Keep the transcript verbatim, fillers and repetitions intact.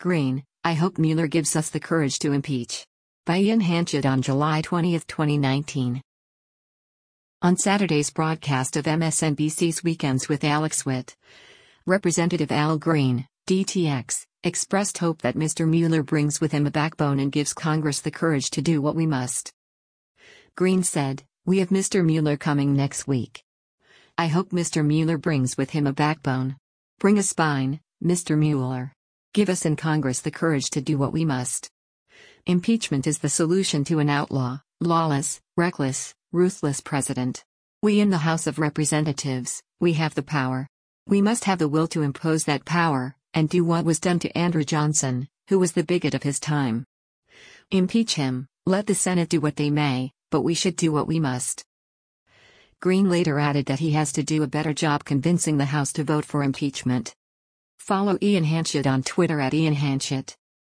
Green, I hope Mueller gives us the courage to impeach. By Ian Hanchett on July twentieth, twenty nineteen. On Saturday's broadcast of M S N B C's Weekends with Alex Witt, Representative Al Green, D T X, expressed hope that Mister Mueller brings with him a backbone and gives Congress the courage to do what we must. Green said, "We have Mister Mueller coming next week. I hope Mister Mueller brings with him a backbone. Bring a spine, Mister Mueller. Give us in Congress the courage to do what we must." Impeachment is the solution to an outlaw, lawless, reckless, ruthless president. We in the House of Representatives, we have the power. We must have the will to impose that power, and do what was done to Andrew Johnson, who was the bigot of his time. Impeach him, let the Senate do what they may, but we should do what we must. Green later added that he has to do a better job convincing the House to vote for impeachment. Follow Ian Hanchett on Twitter at Ian Hanchett.